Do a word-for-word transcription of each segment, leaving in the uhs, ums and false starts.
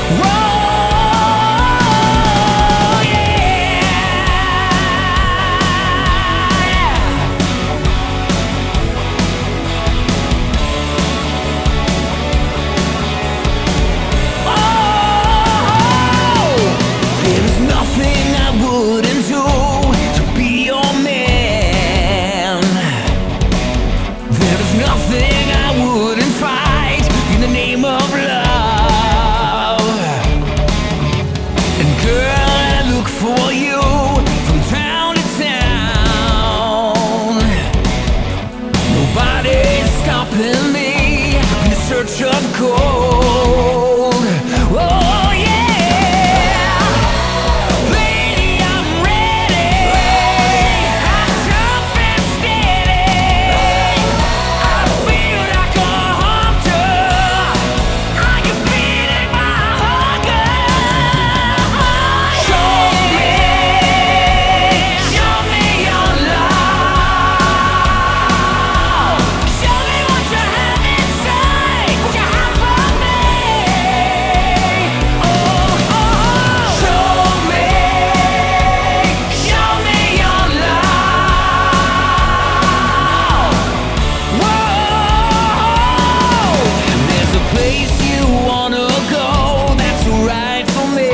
Search of gold. Oh yeah, lady, I'm ready. I'm tough and steady. I feel like a hunter. I can feeding my hunger. Show me, show me your love. Show me what you have inside. What you have for me. Oh, oh, show me, show me your love. Whoa, there's a place you wanna go that's right for me.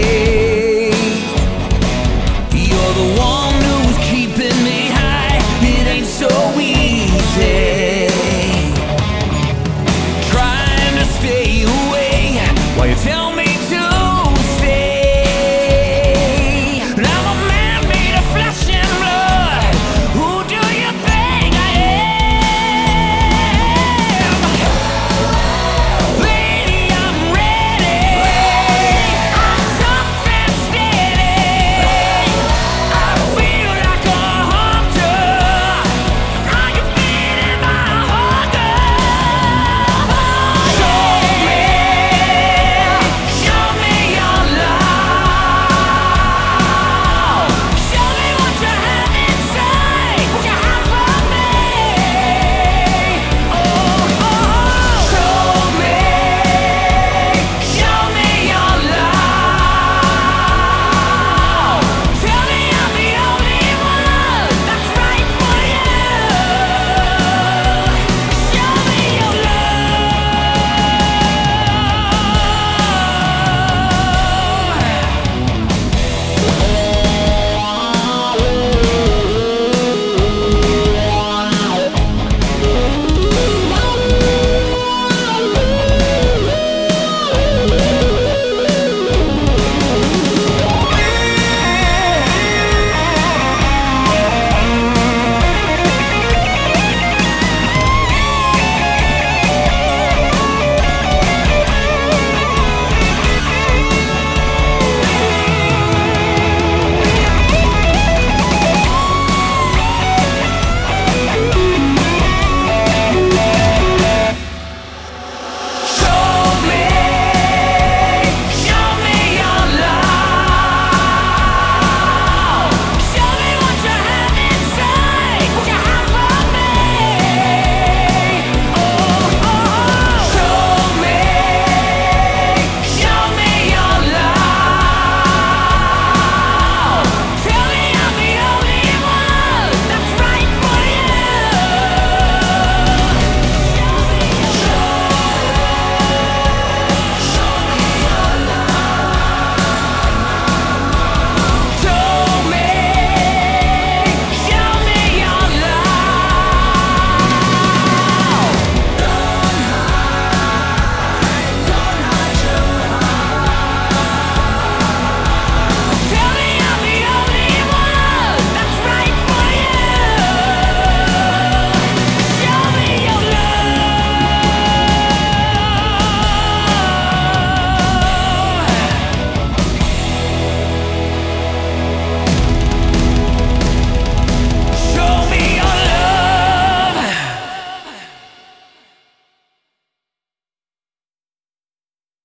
You're the one who's keeping me high. It ain't so easy. Trying to stay away while you tell me